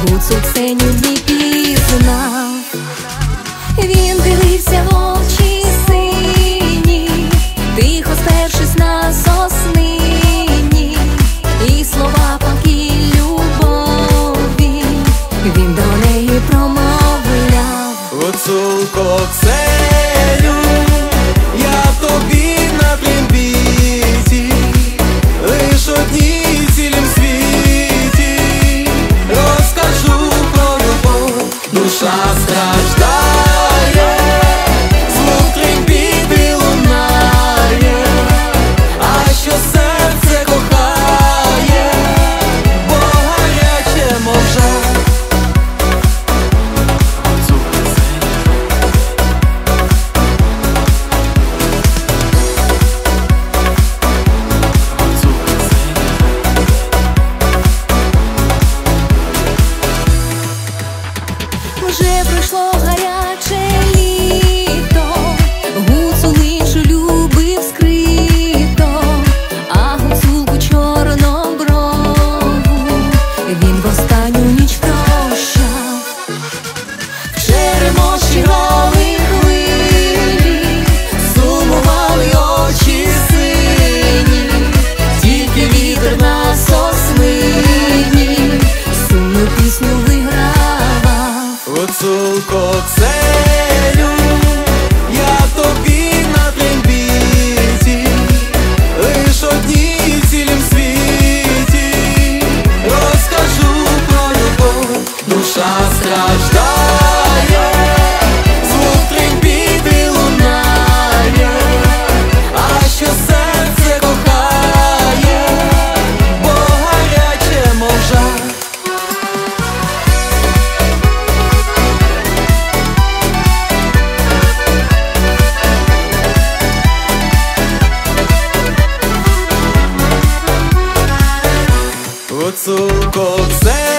Гуцул Ксеню не пізнав. Він дивився в очі сині, тихо спершись на соснині, і слова палкі любові він до неї промовляв. Гуцулко Ксеню, я тобі на трембіті, лиш одній цілім світі розкажу про любов. Душа страждає, звук трембіти лунає, а що серце кохає, бо гаряче, мов жар. Вже пройшло гаряче літо, Гуцул іншу любив скрито, а гуцулку чорноброву він в останню ніч прощав. В черемоші грали хвилі, сумували очі сині, тільки вітер на соснині сумну пісню виграв. Гуцулко Ксеню, я тобі на трембіті, лиш одній цілім світі розкажу про любов. Душа страждає, звук трембіти лунає, а що серце кохає, бо гаряче, мов жар. Гуцулко Ксеню,